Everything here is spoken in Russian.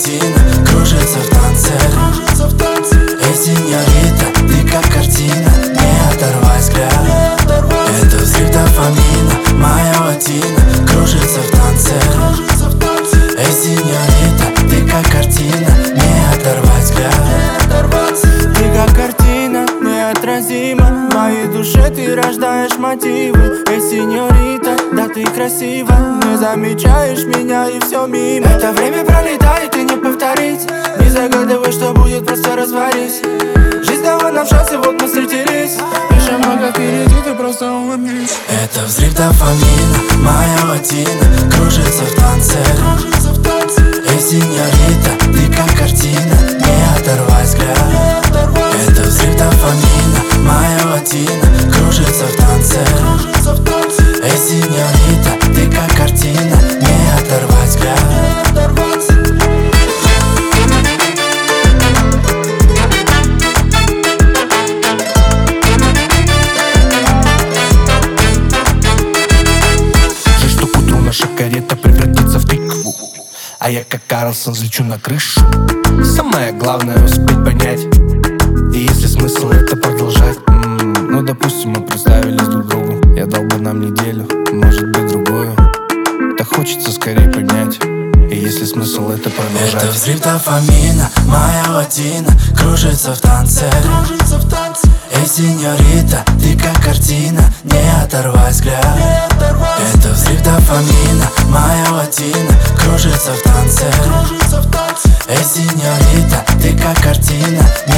латино кружится в танце. Эй, сеньорита, ты как картина, не оторвай взгляд. Это взрыв дофамина, моя латина кружится в танце. Эй, сеньорита, ты как картина, не оторвай взгляд. Ты как картина, неотразима, в моей душе ты рождаешь мотивы. Эй, сеньорита, да ты красива, не замечаешь меня и все мимо. Это время пролетает и не повторить, не загадывай, что будет, просто развались. Жизнь дала нам шанс, и вот мы встретились. Еще много впереди, ты просто улыбнись. Это взрыв дофамина, моя латина кружится в танце. Эй, сеньорита, ты как картина, не оторвай взгляд. Это взрыв дофамина, моя латина кружится в танце. Эй, сеньорита, ты как картина, не оторвай взгляд. Наша карета превратится в тыкву, а я как Карлсон взлечу на крышу. Самое главное успеть понять, и если смысл это продолжать. Ну допустим, мы представились друг другу, я дал бы нам неделю, может быть другую. Так хочется скорее понять, и если смысл это продолжать. Это взрыв дофамина, моя латина кружится в танце. Эй, сеньорита, ты как картина, не оторвай взгляд. Это взрыв дофамина, моя латина кружится в танце. Эй, сеньорита, ты как картина,